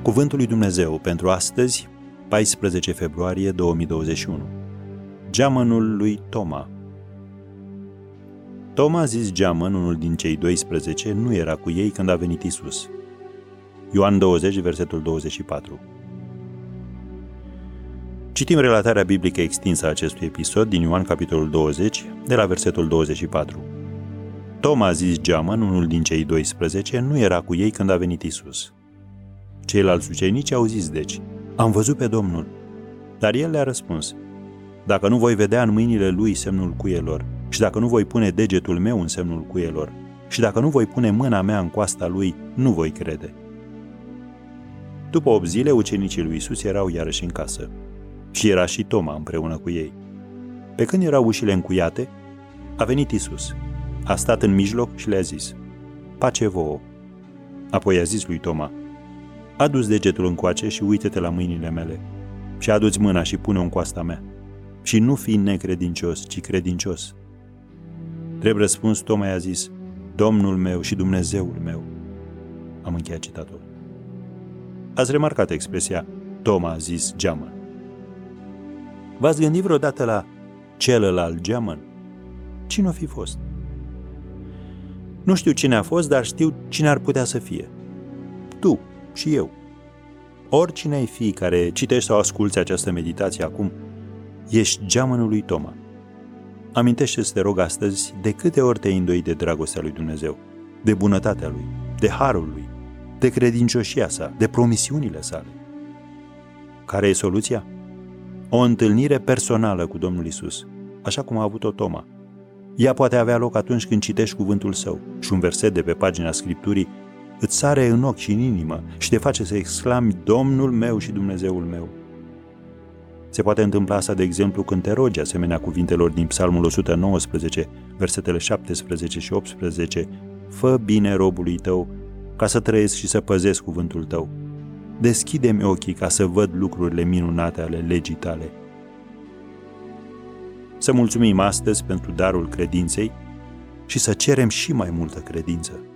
Cuvântul lui Dumnezeu pentru astăzi, 14 februarie 2021. Geamănul lui Toma. Toma, zis Geamăn, unul din cei 12, nu era cu ei când a venit Iisus. Ioan 20, versetul 24. Citim relatarea biblică extinsă a acestui episod din Ioan capitolul 20, de la versetul 24. Toma, zis Geamăn, unul din cei 12, nu era cu ei când a venit Iisus. Ceilalți ucenici au zis deci: am văzut pe Domnul. Dar el le-a răspuns: dacă nu voi vedea în mâinile lui semnul cuielor, și dacă nu voi pune degetul meu în semnul cuielor, și dacă nu voi pune mâna mea în coasta lui, nu voi crede. După 8 zile, ucenicii lui Iisus erau iarăși în casă. Și era și Toma împreună cu ei. Pe când erau ușile încuiate, a venit Iisus. A stat în mijloc și le-a zis: pace vouă. Apoi a zis lui Toma: adu-ți degetul încoace și uită-te la mâinile mele. Și adu-ți mâna și pune-o în coasta mea. Și nu fi necredincios, ci credincios. Drept răspuns, Toma i-a zis: Domnul meu și Dumnezeul meu. Am încheiat citatul. Ați remarcat expresia Toma, zis Geamăn. V-ați gândit vreodată la celălalt Geamăn? Cine o fi fost? Nu știu cine a fost, dar știu cine ar putea să fie. Tu și eu. Oricine ai fi care citești sau asculți această meditație acum, ești Geamănul lui Toma. Amintește-ți, te rog, astăzi, de câte ori te-ai îndoit de dragostea lui Dumnezeu, de bunătatea lui, de harul lui, de credincioșia sa, de promisiunile sale. Care e soluția? O întâlnire personală cu Domnul Iisus, așa cum a avut-o Toma. Ea poate avea loc atunci când citești cuvântul său și un verset de pe pagina Scripturii îți sare în ochi și în inimă și te face să exclami: Domnul meu și Dumnezeul meu. Se poate întâmpla asta, de exemplu, când te rogi asemenea cuvintelor din Psalmul 119, versetele 17 și 18: fă bine robului tău, ca să trăiesc și să păzesc cuvântul tău. Deschide-mi ochii ca să văd lucrurile minunate ale legii tale. Să mulțumim astăzi pentru darul credinței și să cerem și mai multă credință.